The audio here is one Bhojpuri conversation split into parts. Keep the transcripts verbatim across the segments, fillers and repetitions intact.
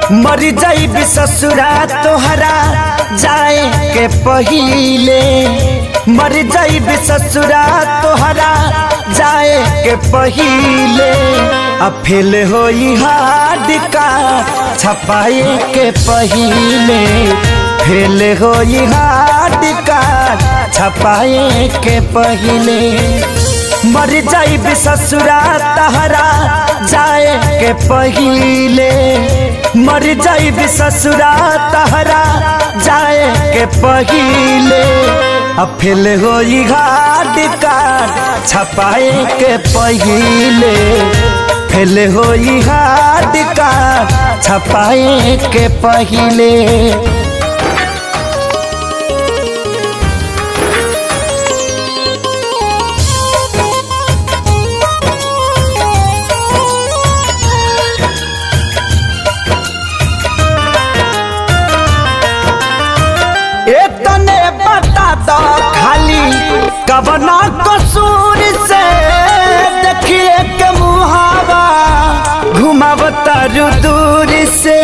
मर जाइब ससुरा तोहरा जाए के पहिले, मर जाइब ससुरा तोहरा जाए के पहिले। अब फेल होई हार्ड का छपाए के पहिले, फेल होई हार्ड का छपाए के पहिले। मर जाइब ससुरा तोहरा जाए के पहिले, मर जाइब ससुरा तोहरा जाए के पहिले। अब फेल होई हार्ड कार्ड छपाए के पहिले, फेल होई हार्ड कार्ड छपाए के पहिले। इतने बता दो खाली कवना कसूर से, देखिए के मुहावा घुमावता दूर से।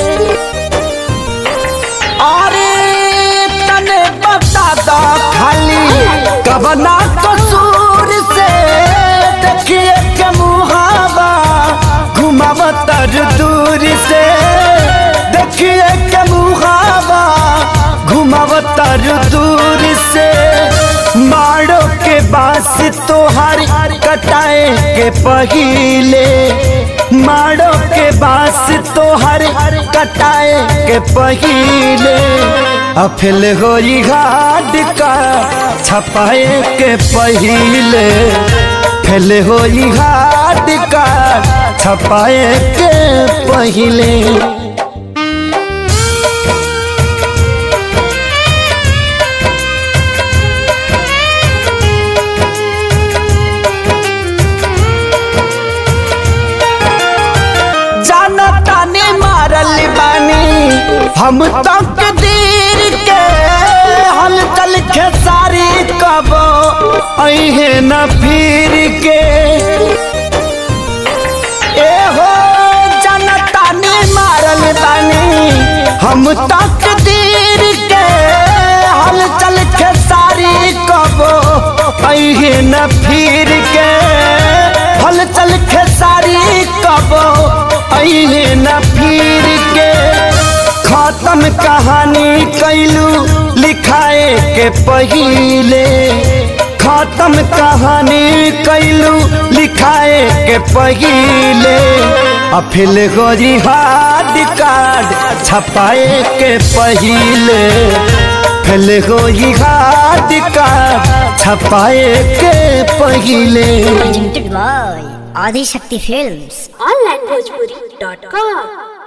अरे तने बता दो खाली कवना कसूर से, देखिए के मुहावा घुमावता दूर से, देखिए के मुहावा घुमावतर दूर से। मारो के बास तोहार कटाए के पहिले, मारो के बास तोहार कटाए के पहिले। अब फेल होई हार्ड का छपाए के पहिले, फेल होई हार्ड का छपाए के पहिले। हम तक दीर के हल चल खेसारी कब अहे न फिर के। ए हो जनता ने मारल बानी, हम तक दीर के हल चल खेसारी कब अहे न फिर के, हल चल खेसारी कब अहे न फिर के। खत्म कहानी कैलू लिखाए के पहिले, खत्म कहानी कैलू लिखाए के पहिले। अब फेल होई हार्ड कार्ड छपाए के पहिले, फेल होई हार्ड कार्ड छपाए के पहिले। Presented by Adi Shakti Films. Online Bhojpuri dot com.